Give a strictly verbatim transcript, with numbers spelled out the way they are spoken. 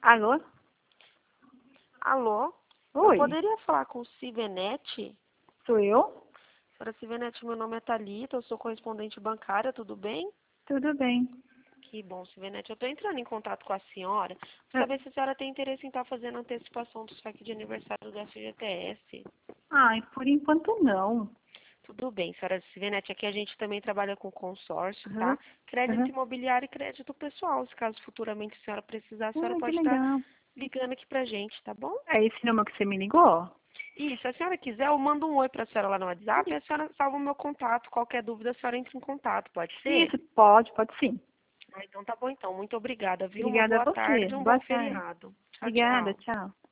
Alô? Alô? Oi, Eu poderia falar com Sivenete? sou eu? Senhora Sivenete, meu nome é Thalita, eu sou correspondente bancária, tudo bem? Tudo bem. Que bom, Sivenete. Eu estou entrando em contato com a senhora para Ah, saber se a senhora tem interesse em estar fazendo antecipação do saque de aniversário do F G T S. Ai, por enquanto não. Tudo bem, senhora Sivenete. Aqui a gente também trabalha com consórcio, Aham, tá? Crédito aham. imobiliário e crédito pessoal. Se caso futuramente a senhora precisar, a senhora Ah, que pode estar legal. ligando aqui pra gente, tá bom? É esse número que você me ligou? E se a senhora quiser, eu mando um oi para a senhora lá no WhatsApp e a senhora salva o meu contato. Qualquer dúvida, a senhora entra em contato, pode ser? Isso, pode, pode sim. Ah, então tá bom então. Muito obrigada, viu? Uma Obrigada a boa você. tarde e um Boa bom tarde. feriado. Tchau, Obrigada, tchau. tchau.